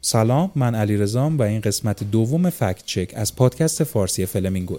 سلام، من علیرضام و این قسمت دوم فکت چک از پادکست فارسی فلمینگوه.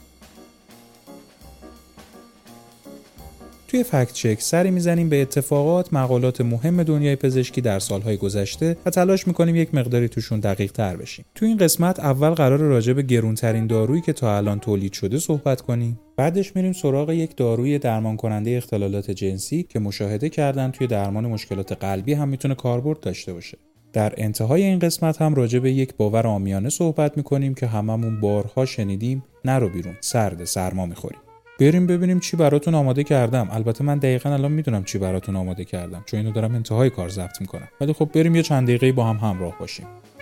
توی فکت چک سری میزنیم به اتفاقات، مقالات مهم دنیای پزشکی در سالهای گذشته و تلاش میکنیم یک مقداری توشون دقیق تر بشیم. توی این قسمت اول قرار راجع به گرونترین دارویی که تا الان تولید شده صحبت کنیم. بعدش میریم سراغ یک داروی درمان کننده اختلالات جنسی که مشاهده کردن توی درمان مشکلات قلبی هم میتونه کاربرد داشته باشه. در انتهای این قسمت هم راجع به یک باور عامیانه صحبت میکنیم که هممون بارها شنیدیم: نرو بیرون، سرد، سرما میخوریم. بریم ببینیم چی براتون آماده کردم. البته من دقیقاً الان میدونم چی براتون آماده کردم چون اینو دارم انتهای کار ضبط میکنم، ولی خب بریم یه چند دقیقه با هم همراه باشیم.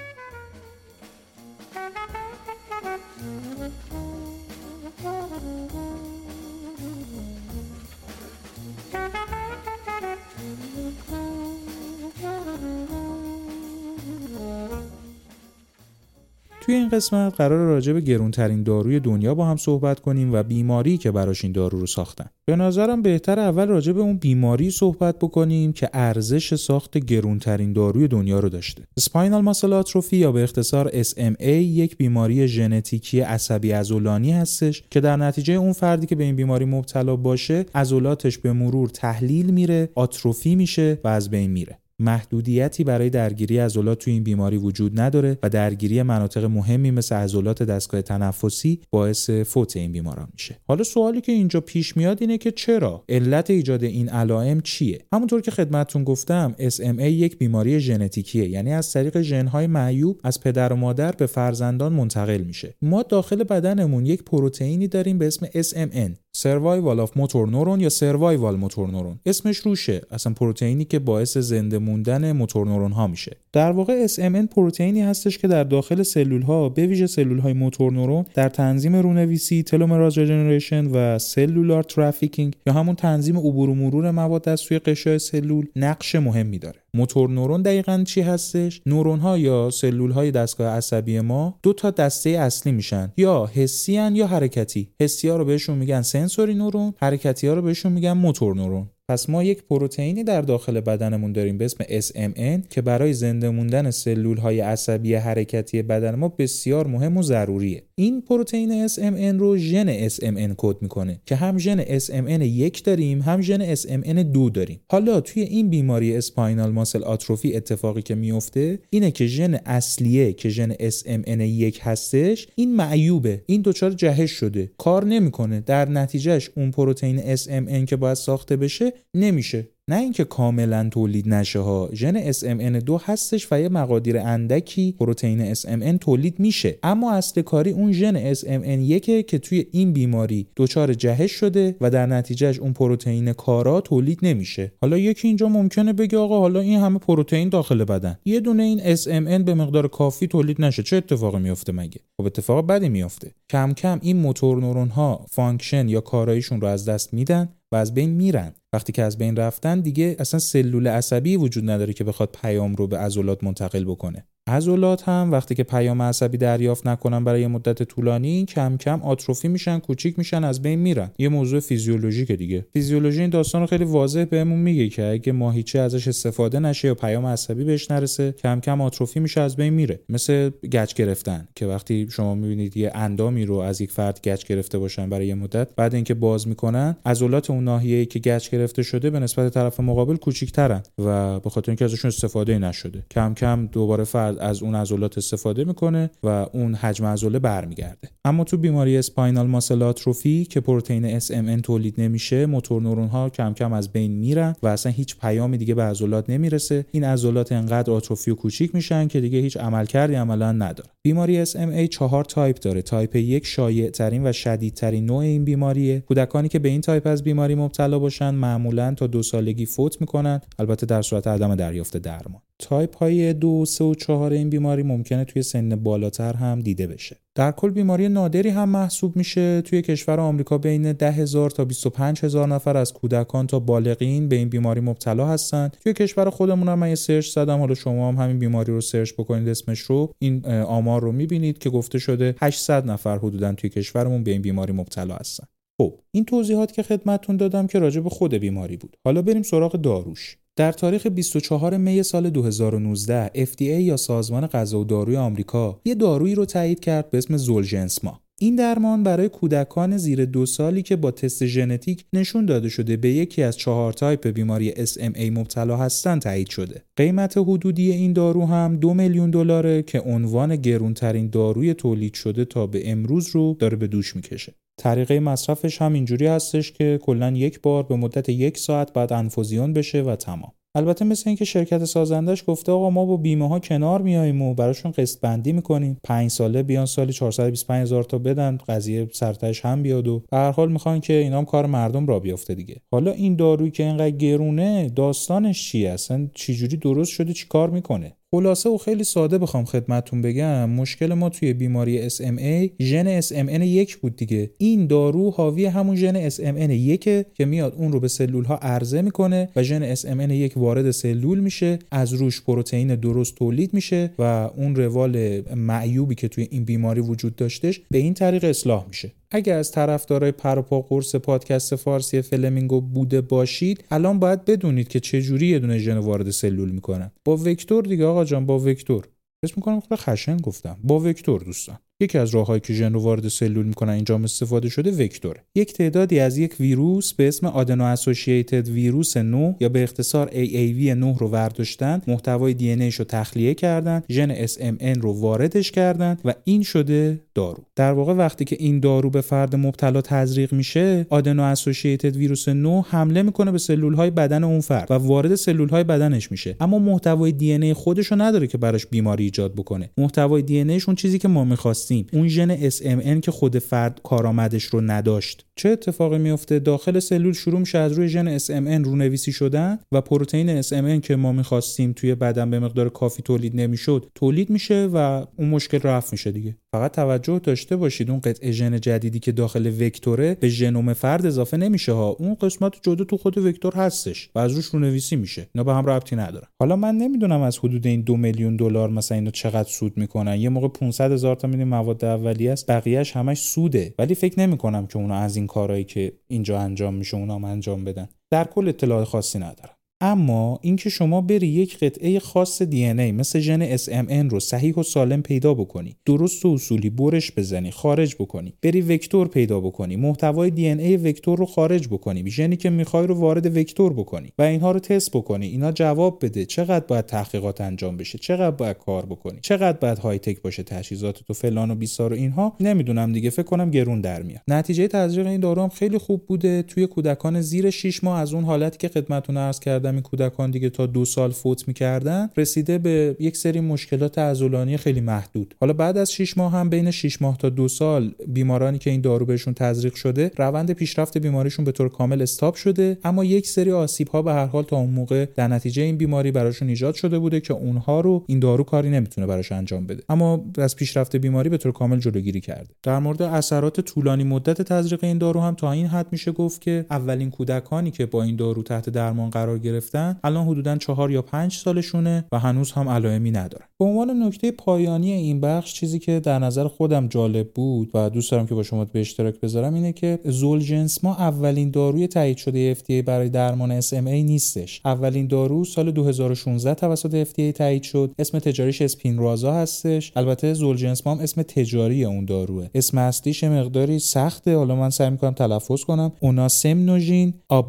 توی این قسمت قرار راجع به گرونترین داروی دنیا با هم صحبت کنیم و بیماری که براش این دارو رو ساختن. به نظرم بهتر اول راجع به اون بیماری صحبت بکنیم که ارزش ساخت گرونترین داروی دنیا رو داشته. اسپاینال ماسل آتروفی یا به اختصار SMA یک بیماری ژنتیکی عصبی عضلانی هستش که در نتیجه اون فردی که به این بیماری مبتلا باشه عضلاتش به مرور تحلیل میره، آتروفی میشه و از بین میره. محدودیتی برای درگیری عضلات توی این بیماری وجود نداره و درگیری مناطق مهمی مثل عضلات دستگاه تنفسی باعث فوت این بیماران میشه. حالا سوالی که اینجا پیش میاد اینه که چرا؟ علت ایجاد این علائم چیه؟ همونطور که خدمتتون گفتم SMA یک بیماری ژنتیکیه، یعنی از طریق ژن‌های معیوب از پدر و مادر به فرزندان منتقل میشه. ما داخل بدنمون یک پروتئینی داریم به اسم SMN، Survival of Motor Neuron یا Survival Motor Neuron. اسمش روشه، اصلا پروتئینی که باعث زنده موندن موتور نورون ها میشه. در واقع SMN پروتئینی هستش که در داخل سلول ها، به ویژه سلول های موتور نورون، در تنظیم رونویسی، تلومراز رجنریشن و سلولار ترافیکینگ یا همون تنظیم عبور و مرور مواد از سوی غشای سلول نقش مهمی داره. موتور نورون دقیقاً چی هستش؟ نورون ها یا سلول های دستگاه عصبی ما دو تا دسته اصلی میشن، یا حسی ان یا حرکتی. حسی ها رو بهشون میگن سنسوری نورون، حرکتی ها رو بهشون میگن موتور نورون. پس ما یک پروتئینی در داخل بدنمون داریم به اسم SMN که برای زنده موندن سلول‌های عصبی حرکتی بدن ما بسیار مهم و ضروریه. این پروتئین SMN رو ژن SMN کد میکنه که هم ژن SMN 1 داریم هم ژن SMN 2 داریم. حالا توی این بیماری اسپاینال ماسل آتروفی اتفاقی که میفته اینه که ژن اصلیه که ژن SMN 1 هستش این معیوبه، این دچار جهش شده، کار نمیکنه. در نتیجهش اون پروتئین SMN که باید ساخته بشه نمیشه. نه اینکه کاملا تولید نشه ها، ژن SMN2 هستش و یه مقادیر اندکی پروتئین SMN تولید میشه، اما اصل کاری اون ژن SMN1 که توی این بیماری دچار جهش شده و در نتیجهش اون پروتئین کارا تولید نمیشه. حالا یکی اینجا ممکنه بگه آقا حالا این همه پروتئین داخل بدن، یه دونه این SMN به مقدار کافی تولید نشه، چه اتفاقی میفته مگه؟ خب اتفاق بدی میفته. کم کم این موتور نورون ها فانکشن یا کاراییشون رو از دست میدن و از بین میرن. وقتی که از بین رفتن دیگه اصلا سلول عصبی وجود نداره که بخواد پیام رو به عضلات منتقل بکنه. عضلات هم وقتی که پیام عصبی دریافت نکنن برای یه مدت طولانی کم کم آتروفی میشن، کوچیک میشن، از بین میرن. یه موضوع فیزیولوژیکه دیگه. فیزیولوژی این داستان رو خیلی واضح بهمون میگه که اگه ماهیچه ازش استفاده نشه یا پیام عصبی بهش نرسه کم کم آتروفی میشه، از بین میره. مثل گچ گرفتن که وقتی شما میبینید یه اندامی رو از یک فرد گچ گرفته باشن برای یه مدت، بعد اینکه باز میکنن عضلات اون ناحیه‌ای که گچ گرفته شده به نسبت طرف مقابل کوچیک‌ترن و به خاطر اینکه ازشون استفاده نشده کم کم دوباره فرد از اون عضلات استفاده میکنه و اون حجم عضله برمیگرده. اما تو بیماری اسپاینال ماسل آتروفی که پروتئین SMN تولید نمیشه، موتور نورون ها کم کم از بین میرن و اصلا هیچ پیامی دیگه به عضلات نمیرسه. این عضلات انقدر آتروفی و کوچیک میشن که دیگه هیچ عملکردی عملا نداره. بیماری SMA 4 تایپ داره. تایپ 1 شایع ترین و شدیدترین نوع این بیماریه. کودکانی که به این تایپ از بیماری مبتلا باشن معمولاً تا 2 سالگی فوت میکنن، البته در صورت عدم دریافت درمان. تایپ های 2، 3 و 4 این بیماری ممکنه توی سن بالاتر هم دیده بشه. در کل بیماری نادری هم محسوب میشه. توی کشور آمریکا بین 10,000 تا 25,000 نفر از کودکان تا بالغین به این بیماری مبتلا هستن. توی کشور خودمون هم من یه سرچ زدم، حالا شما هم همین بیماری رو سرچ بکنید اسمش رو، این آمار رو میبینید که گفته شده 800 نفر حدوداً توی کشورمون به این بیماری مبتلا هستن. خب این توضیحات که خدمتتون دادم که راجع به خود بیماری بود. حالا بریم سراغ داروش. در تاریخ 24 می سال 2019 FDA یا سازمان غذا و داروی آمریکا یه دارویی رو تایید کرد به اسم زولجنسما. این درمان برای کودکان زیر 2 سالی که با تست ژنتیک نشون داده شده به یکی از 4 تایپ بیماری SMA مبتلا هستن تایید شده. قیمت حدودی این دارو هم $2 میلیون که عنوان گرونترین داروی تولید شده تا به امروز رو داره به دوش میکشه. طریقه مصرفش هم اینجوری هستش که کلاً یک بار به مدت 1 ساعت بعد انفوزیون بشه و تمام. البته مثل این که شرکت سازندش گفته آقا ما با بیمه ها کنار میاییم و براشون قسط بندی میکنیم، 5 ساله بیان سالی 425,000 تا بدن، قضیه سرتاش هم بیاد و به هر حال میخوان که اینا هم کار مردم را بیافته دیگه. حالا این دارویی که اینقدر گرونه داستانش چیه؟ اصلا چجوری درست شده، چیکار میکنه؟ خلاصه و خیلی ساده بخوام خدمتتون بگم، مشکل ما توی بیماری SMA ژن SMN1 بود دیگه. این دارو حاوی همون ژن SMN1 که میاد اون رو به سلول ها عرضه میکنه و ژن SMN1 وارد سلول میشه، از روش پروتئین درست تولید میشه و اون روال معیوبی که توی این بیماری وجود داشتش به این طریق اصلاح میشه. اگه از طرفدارای پر و پا قرص پادکست فارسی فلمینگو بوده باشید، الان باید بدونید که چه جوری یه دونه ژن وارد سلول میکنن. با وکتور دیگه آقا جان، با وکتور. اسم میکنم خیلی خشن گفتم. با وکتور دوستان. یکی از راههایی که ژن رو وارد سلول میکنن اینجا استفاده شده وکتوره. یک تعدادی از یک ویروس به اسم آدنو اسوسییتد ویروس 9 یا به اختصار AAV 9 رو برداشتن، محتوای دی ان ایش رو تخلیه کردن، ژن SMN رو واردش کردن و این شده دارو. در واقع وقتی که این دارو به فرد مبتلا تزریق میشه، آدنو اسوسییتد ویروس 9 حمله میکنه به سلول‌های بدن اون فرد و وارد سلول‌های بدنش میشه. اما محتوای دی ان ای خودش رو نداره که براش بیماری ایجاد بکنه. محتوای دی ان ایش اون چیزی که ما می‌خواستیم، اون ژن SMN که خود فرد کارآمدش رو نداشت. چه اتفاقی میفته؟ داخل سلول شروع میشه از روی ژن SMN رونویسی شدن و پروتئین SMN که ما می‌خواستیم توی بدن به مقدار کافی تولید نمیشد، تولید میشه و اون مشکل رفع میشه دیگه. فقط توجه داشته باشید اون قطعه ژن جدیدی که داخل وکتوره به ژنوم فرد اضافه نمیشه ها، اون قسمت جدا تو خود وکتور هستش و از روش رونویسی میشه. اینا به هم ربطی نداره. حالا من نمیدونم از حدود این $2 میلیون مثلا اینا چقدر سود میکنن. یه موقع 500,000 تا میدیم مواد اولیه است، بقیه‌اش همش سوده، ولی فکر نمی‌کنم که اونا از این کارهایی که اینجا انجام میشه اونا هم انجام بدن. در کل اطلاعات خاصی ندارم. اما اینکه شما بری یک قطعه خاص دی ان ای مثل ژن SMN رو صحیح و سالم پیدا بکنی، درست و اصولی برش بزنی، خارج بکنی، بری وکتور پیدا بکنی، محتوای دی ان ای وکتور رو خارج بکنی، ژنی که میخوای رو وارد وکتور بکنی و اینها رو تست بکنی، اینا جواب بده، چقدر باید تحقیقات انجام بشه، چقدر باید کار بکنی، چقدر باید های تک باشه تجهیزات تو فلان و بیسار و اینها، نمیدونم دیگه، فکر کنم گرون در میاد. نتیجه تزریق این دارو هم خیلی خوب بوده. توی کودکان زیر 6 ماه از اون حالتی که خدمتتون عرض کردم این کودکان دیگه تا 2 سال فوت می‌کردن، رسیده به یک سری مشکلات عضلانی خیلی محدود. حالا بعد از 6 ماه هم بین 6 ماه تا 2 سال بیمارانی که این دارو بهشون تزریق شده، روند پیشرفت بیماریشون به طور کامل استاپ شده، اما یک سری آسیب‌ها به هر حال تا اون موقع در نتیجه این بیماری براشون ایجاد شده بوده که اونها رو این دارو کاری نمیتونه براش انجام بده، اما از پیشرفت بیماری به طور کامل جلوگیری کرده. در مورد اثرات طولانی مدت تزریق این دارو هم تا این حد میشه گفت که اولین کودکانی که با این دارو تحت درمان قرار گرفتن الان حدوداً 4 یا 5 سالشونه و هنوز هم علائمی ندارن. به عنوان نکته پایانی این بخش، چیزی که در نظر خودم جالب بود و دوست دارم که با شما به اشتراک بذارم اینه که زولجنسما اولین داروی تایید شده FDA برای درمان SMA نیستش. اولین دارو سال 2016 توسط FDA تایید شد. اسم تجاریش اسپینرازا هستش. البته زولجنسما هم اسم تجاری اون داروه. اسم اصلیش مقداری سخته، حالا من سعی می‌کنم تلفظ کنم. اوناسمنوژین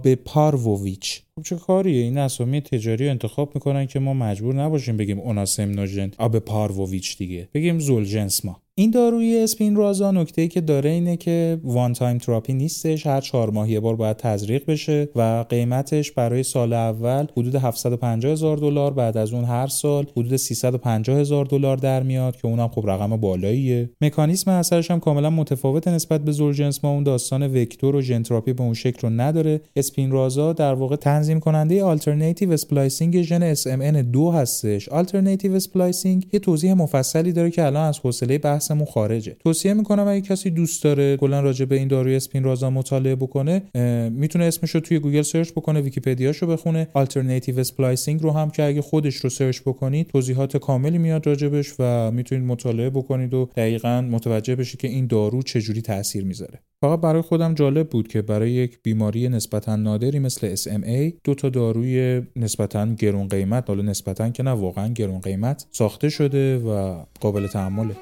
آبپاروویچ. چه کاریه؟ این اسامی تجاری رو انتخاب میکنن که ما مجبور نباشیم بگیم اوناسمنوژن آبپاروویچ دیگه، بگیم زولجنسما. این داروی اسپینرازا نکته‌ای که داره اینه که وان تایم تراپی نیستش، هر 4 ماه یه بار باید تزریق بشه و قیمتش برای سال اول حدود $750,000، بعد از اون هر سال حدود $350,000 در میاد که اونم خب رقم بالاییه. مکانیزم اثرش هم کاملا متفاوت نسبت به زولجنسما. اون داستان وکتور و ژن تراپی به اون شکل رو نداره. اسپینرازا در واقع تنظیم کننده آلترناتیو اسپلایسینگ ژن SMN2 هستش. آلترناتیو اسپلایسینگ یه توضیح مفصلی داره که الان از حوصله بحث بحثمون خارجه. توصیه میکنم اگه کسی دوست داره کلا راجع به این داروی اسپینرازا مطالعه بکنه، میتونه اسمشو توی گوگل سرچ بکنه، ویکی‌پدیاشو بخونه. آلترناتیو اسپلایسینگ رو هم که اگه خودش رو سرچ بکنید توضیحات کاملی میاد راجبش و میتونید مطالعه بکنید و دقیقاً متوجه بشید که این دارو چجوری تاثیر میذاره. فقط برای خودم جالب بود که برای یک بیماری نسبتاً نادری مثل SMA 2 تا داروی نسبتاً گرون قیمت، حالا نسبتاً که نه واقعاً گرون قیمت ساخته شده و قابل تحمله.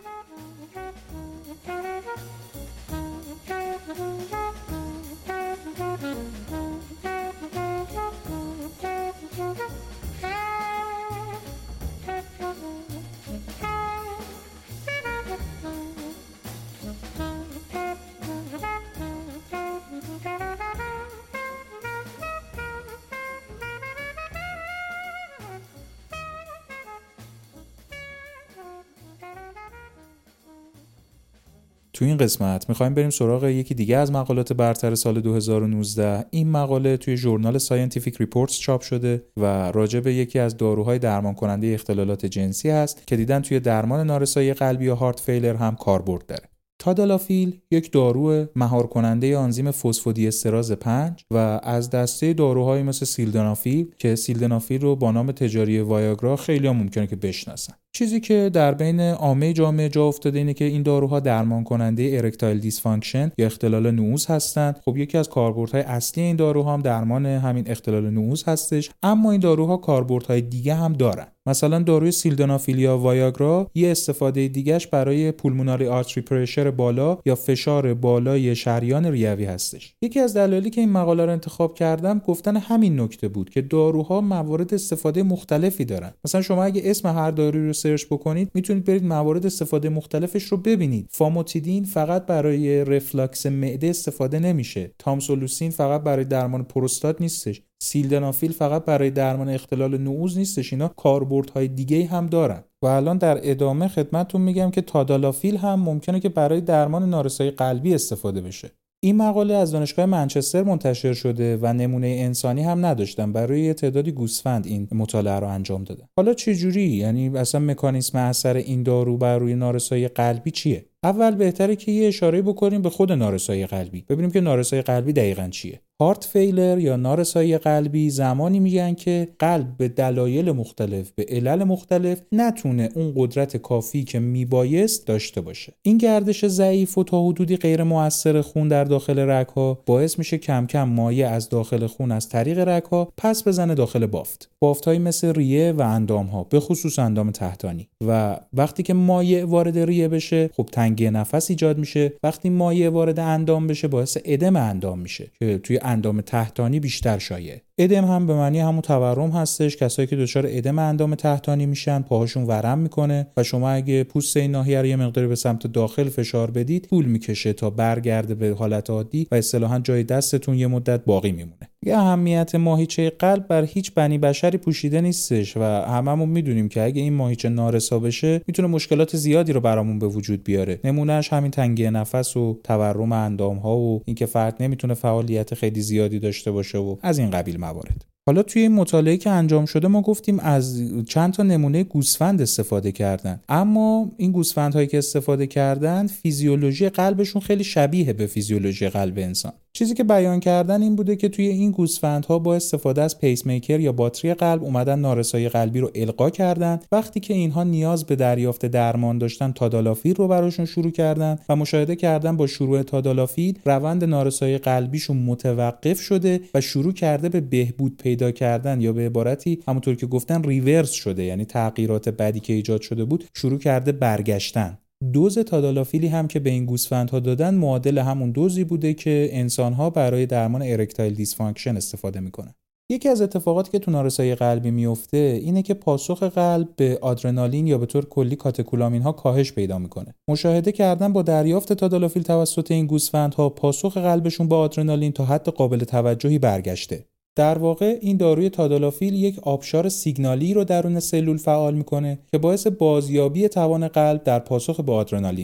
تو این قسمت میخوایم بریم سراغ یکی دیگه از مقالات برتر سال 2019. این مقاله توی ژورنال ساینتیفیک ریپورتس چاپ شده و راجع به یکی از داروهای درمان کننده اختلالات جنسی هست که دیدن توی درمان نارسایی قلبی یا هارت فیلر هم کاربرد داره. تادالافیل یک دارو مهار کننده آنزیم فسفودی استراز 5 و از دسته داروهایی مثل سیلدنافیل که سیلدنافیل رو با نام تجاری وایاگرا خیلی هم ممکنه که بشناسن. چیزی که در بین عامه جامعه جا افتاده اینه که این داروها درمان کننده ارکتایل دیسفانکشن یا اختلال نعوذ هستند. خب یکی از کاربردهای اصلی این داروها هم درمان همین اختلال نعوذ هستش، اما این داروها کاربردهای دیگه هم دارن. مثلا داروی سیلدنافیل یا وایاگرا یه استفاده دیگهش برای پولموناری آرتری پرشر بالا یا فشار بالای شریان ریوی هستش. یکی از دلایلی که این مقاله رو انتخاب کردم گفتن همین نکته بود که داروها موارد استفاده مختلفی دارن. مثلا شما اگه اسم هر دارویی رو سرچ بکنید میتونید برید موارد استفاده مختلفش رو ببینید. فاموتیدین فقط برای رفلاکس معده استفاده نمیشه. تامسولوسین فقط برای درمان پروستات نیستش. سیلدنافیل فقط برای درمان اختلال نعوذ نیستش، اینا کاربردهای دیگه هم دارن. و الان در ادامه خدمتتون میگم که تادالافیل هم ممکنه که برای درمان نارسایی قلبی استفاده بشه. این مقاله از دانشگاه منچستر منتشر شده و نمونه انسانی هم نداشتن، برای تعدادی گوسفند این مطالعه رو انجام دادن. حالا چه جوری؟ یعنی اصلا مکانیزم اثر این دارو بر روی نارسایی قلبی چیه؟ اول بهتره که یه اشاره بکنیم به خود نارسایی قلبی، ببینیم که نارسایی قلبی دقیقاً چیه. هارت فیلر یا نارسایی قلبی زمانی میگن که قلب به دلایل مختلف، به علل مختلف نتونه اون قدرت کافی که میبایست داشته باشه. این گردش ضعیف و تا حدودی غیر مؤثر خون در داخل رگ‌ها باعث میشه کم کم مایع از داخل خون از طریق رگ‌ها پس بزنه داخل بافت. بافت‌هایی مثل ریه و اندام‌ها، به خصوص اندام تحتانی. و وقتی که مایع وارد ریه بشه، خب تنگی نفس ایجاد میشه. وقتی مایع وارد اندام بشه باعث ادم اندام میشه که توی اندام تحتانی بیشتر شایعه. ادم هم به معنی همون تورم هستش. کسایی که دچار ادم اندام تحتانی میشن پاهاشون ورم میکنه و شما اگه پوست این ناحیه رو یه مقداری به سمت داخل فشار بدید طول میکشه تا برگرده به حالت عادی و اصطلاحاً جای دستتون یه مدت باقی میمونه. یه اهمیت ماهیچه قلب بر هیچ بنی بشری پوشیده نیستش و هممون میدونیم که اگه این ماهیچه نارسا بشه میتونه مشکلات زیادی رو برامون به وجود بیاره. نمونهش همین تنگی نفس و تورم اندام‌ها و اینکه فرد نمیتونه فعالیت خیلی زیادی داشته باشه و از این قبیل موارد. حالا توی این مطالعه که انجام شده ما گفتیم از چند تا نمونه گوسفند استفاده کردن، اما این گوسفندهایی که استفاده کردن فیزیولوژی قلبشون خیلی شبیه به فیزیولوژی قلب انسان. چیزی که بیان کردن این بوده که توی این گوسفندها با استفاده از پیس میکر یا باتری قلب اومدن نارسایی قلبی رو القا کردن. وقتی که اینها نیاز به دریافت درمان داشتن تادالافیل رو براشون شروع کردن و مشاهده کردن با شروع تادالافیل روند نارسایی قلبیشون متوقف شده و شروع کرده به بهبود پیدا کردن، یا به عبارتی همونطور که گفتن ریورس شده، یعنی تغییرات بعدی که ایجاد شده بود شروع کرده برگشتن. دوز تادالافیلی هم که به این گوسفندها دادن معادل همون دوزی بوده که انسان‌ها برای درمان ارکتایل دیسفانکشن استفاده میکنن. یکی از اتفاقاتی که تو نارسایی قلبی میفته اینه که پاسخ قلب به آدرنالین یا به طور کلی کاتکولامین ها کاهش پیدا میکنه. مشاهده کردن با دریافت تادالافیل توسط این گوسفندها پاسخ قلبشون با آدرنالین تا حد قابل توجهی برگشته. در واقع این داروی تادالافیل یک آبشار سیگنالی رو درون سلول فعال میکنه که باعث بازیابی توان قلب در پاسخ به آدرنالین میشه.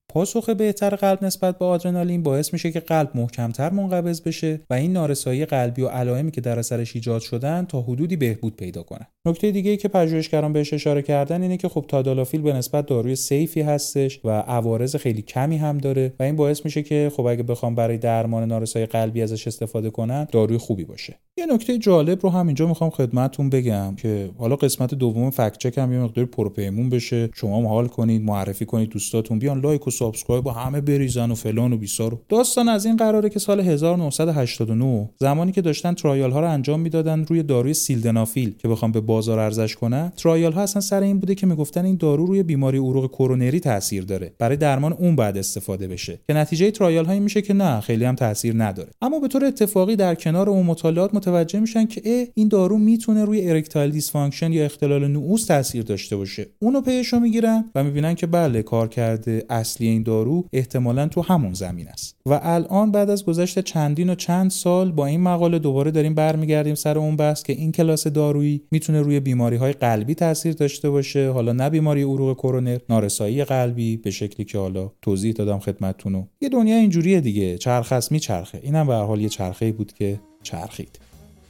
پاسخ بهتر قلب نسبت به آدرنالین باعث میشه که قلب محکمتر منقبض بشه و این نارسایی قلبی و علائمی که در اثرش ایجاد شدن تا حدودی بهبود پیدا کنه. نکته دیگه‌ای که پژوهشگران بهش اشاره کردن اینه که خب تادالافیل به نسبت داروی سیفی هستش و عوارض خیلی کمی هم داره و این باعث میشه که خب اگه بخوام برای درمان نارسایی قلبی ازش استفاده کنن داروی خوبی باشه. یه نکته جالب رو هم اینجا میخوام خدمتتون بگم که حالا قسمت دوم فکت چک هم یه مقدار پروپیمون بشه، شما هم حال کنید، معرفی کنید دوستاتون، بیان لایک و سابسکرایب و همه بریزن و فلان و بیسار. داستان از این قراره که سال 1989 زمانی که داشتن ترایال ها رو انجام میدادن روی داروی سیلدنافیل که بخوام به بازار عرضش کنن، ترایال ها اصلا سر این بوده که میگفتن این دارو روی بیماری عروق کرونری تاثیر داره، برای درمان اون بعد استفاده بشه، که نتیجه ترایال ها این میشه که نه خیلی هم تاثیر نداره. اما به طور اتفاقی در کنار اون مطالعات متوجه میشن که این دارو میتونه روی ارکتایل دیسفانکشن یا اختلال نعوس تاثیر داشته باشه. اونو پیشو میگیرن و میبینن که بله کارکرد اصلی این دارو احتمالاً تو همون زمین است. و الان بعد از گذشت چند سال با این مقاله دوباره داریم برمیگردیم سر اون بحث که این کلاس دارویی میتونه روی بیماری‌های قلبی تاثیر داشته باشه، حالا نه بیماری عروق کرونر، نارسایی قلبی به شکلی که حالا توضیح دادم خدمتتونو. یه دنیا اینجوریه دیگه، چرخ است میچرخه. اینم به هر حال یه چرخه‌ای بود که چرخید.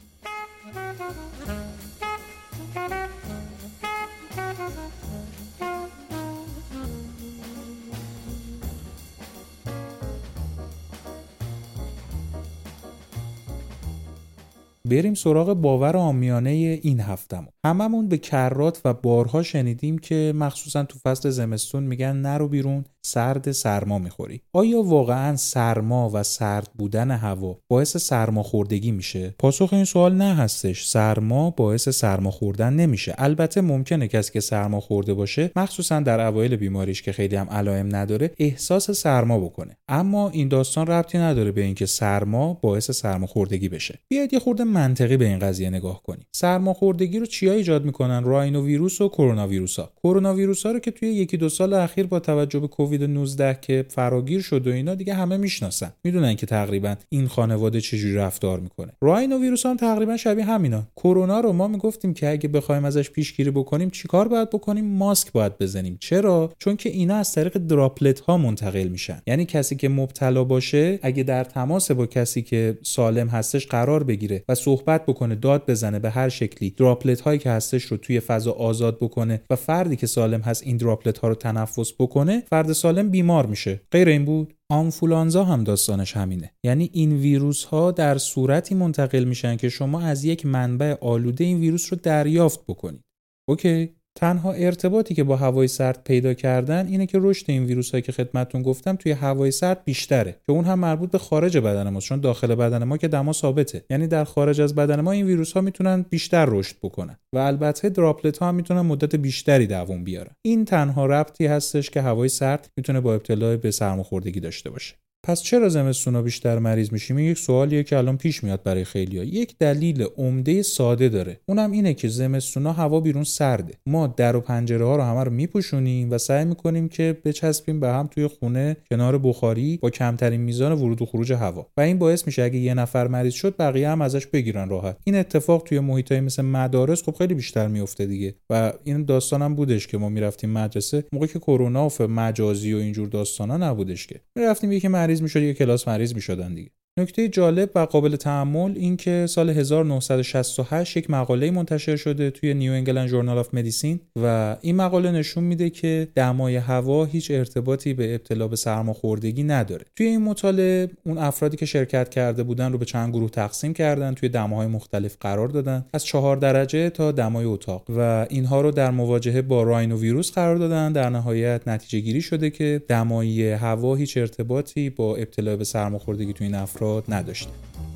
بریم سراغ باور عامیانه این هفتمون. هممون به کرات و بارها شنیدیم که مخصوصا تو فصل زمستون میگن نرو بیرون، سرد، سرما میخوری. آیا واقعا سرما و سرد بودن هوا باعث سرماخوردگی میشه؟ پاسخ این سوال نه هستش. سرما باعث سرما خوردن نمیشه. البته ممکنه کسی که سرما خورده باشه، مخصوصا در اوایل بیماریش که خیلی هم علائم نداره، احساس سرما بکنه. اما این داستان ربطی نداره به اینکه سرما باعث سرماخوردگی بشه. بیاید یه خورده منطقی به این قضیه نگاه کنیم. سرماخوردگی رو چیا ایجاد میکنن؟ راینو ویروس و کرونا ویروسا. کرونا ویروسا رو که توی 1-2 سال اخیر با توجه به کووید 19 که فراگیر شد و اینا دیگه همه میشناسن، میدونن که تقریبا این خانواده چجوری رفتار میکنه. راینو ویروس هم تقریبا شبیه همینا. کرونا رو ما میگفتیم که اگه بخوایم ازش پیشگیری بکنیم چیکار باید بکنیم؟ ماسک باید بزنیم. چرا؟ چون که اینا از طریق دراپلت ها منتقل میشن. یعنی کسی که مبتلا باشه اگه در تماس با کسی که سالم هستش قرار بگیره و صحبت بکنه، داد بزنه، به هر شکلی دراپلت هایی که هستش رو توی فضا آزاد بکنه و فردی که سالم هست این دراپلت ها رو تنفس بکنه، فرد سالم بیمار میشه. غیر این بود؟ آنفولانزا هم داستانش همینه. یعنی این ویروس ها در صورتی منتقل میشن که شما از یک منبع آلوده این ویروس رو دریافت بکنید. اوکی؟ تنها ارتباطی که با هوای سرد پیدا کردن اینه که رشد این ویروس‌هایی که خدمتتون گفتم توی هوای سرد بیشتره، که اون هم مربوط به خارج بدن ماست، چون داخل بدن ما که دما ثابته. یعنی در خارج از بدن ما این ویروس‌ها میتونن بیشتر رشد بکنن و البته دراپلت‌ها هم میتونن مدت بیشتری دوام بیارن. این تنها ربطی هستش که هوای سرد میتونه با ابتلا به سرماخوردگی داشته باشه. پس چرا زمستونا بیشتر مریض میشیم؟ این یک سوالیه که الان پیش میاد برای خیلی‌ها. یک دلیل عمده ساده داره، اونم اینه که زمستونا هوا بیرون سرده. ما در و پنجره ها رو همه رو میپوشونیم و سعی میکنیم که بچسبیم به هم توی خونه کنار بخاری با کمترین میزان ورود و خروج هوا و این باعث میشه اگه یه نفر مریض شد بقیه هم ازش بگیرن راحت. این اتفاق توی محیطای مثل مدارس خب خیلی بیشتر میفته دیگه و این داستانم بودش که ما میرفتیم مدرسه موقعی که کرونا و مجازی و اینجور داستانا نبودش، که میرفتیم یکی مریض میشد یه کلاس مریض میشدن دیگه. نکته جالب و قابل تأمل این که سال 1968 یک مقاله منتشر شده توی نیو انگلند ژورنال آف مدیسین و این مقاله نشون میده که دمای هوا هیچ ارتباطی به ابتلا به سرماخوردگی نداره. توی این مطالعه اون افرادی که شرکت کرده بودن رو به چند گروه تقسیم کردن، توی دماهای مختلف قرار دادن، از 4 درجه تا دمای اتاق، و اینها رو در مواجهه با راینو ویروس قرار دادن. در نهایت نتیجه گیری شده که دمای هوا هیچ ارتباطی با ابتلا به سرماخوردگی توی این افراد نداشته.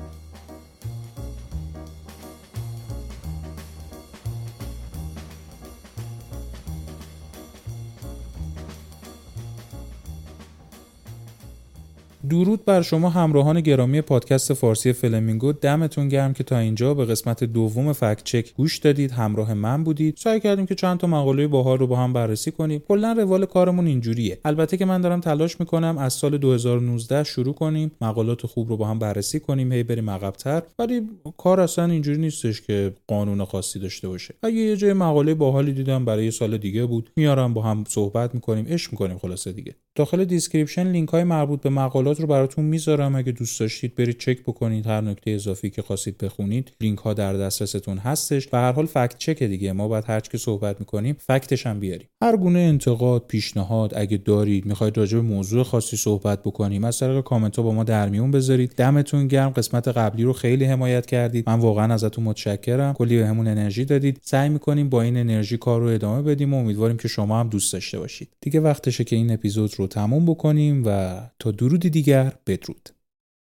درود بر شما همراهان گرامی پادکست فارسی فلمینگو. دمتون گرم که تا اینجا به قسمت دوم فکت چک گوش دادید، همراه من بودید. سعی کردیم که چند تا مقاله باحال رو با هم بررسی کنیم. کلا روال کارمون اینجوریه. البته که من دارم تلاش میکنم از سال 2019 شروع کنیم مقالات خوب رو با هم بررسی کنیم، هی بریم عقب‌تر، ولی کار اصلا اینجوری نیستش که قانون خاصی داشته باشه. اگه یه جای مقاله باحالی دیدم برای سال دیگه بود، میارم با هم صحبت میکنیم، عشق میکنیم خلاصه دیگه. داخل دیسکریپشن لینک های مربوط به مقالات رو براتون میذارم، اگه دوست داشتید برید چک بکنید، هر نکته اضافی که خواستید بخونید لینک ها در دسترستون هستش. و هر حال فکت چک دیگه، ما بعد هر چی صحبت میکنیم فکتش هم بیاریم. هر گونه انتقاد، پیشنهاد اگه دارید، میخواید راجع به موضوع خاصی صحبت بکنیم، از طریق کامنت ها با ما در میون بذارید. دمتون گرم، قسمت قبلی رو خیلی حمایت کردید، من واقعا ازتون متشکرم، کلی بهمون انرژی دادید. سعی میکنیم با این انرژی کار رو ادامه بدیم و امیدواریم که شما هم دوست داشته باشید. دیگه وقتشه که این اپیزود رو تموم بکنیم و تا درودی دیگر بدرود.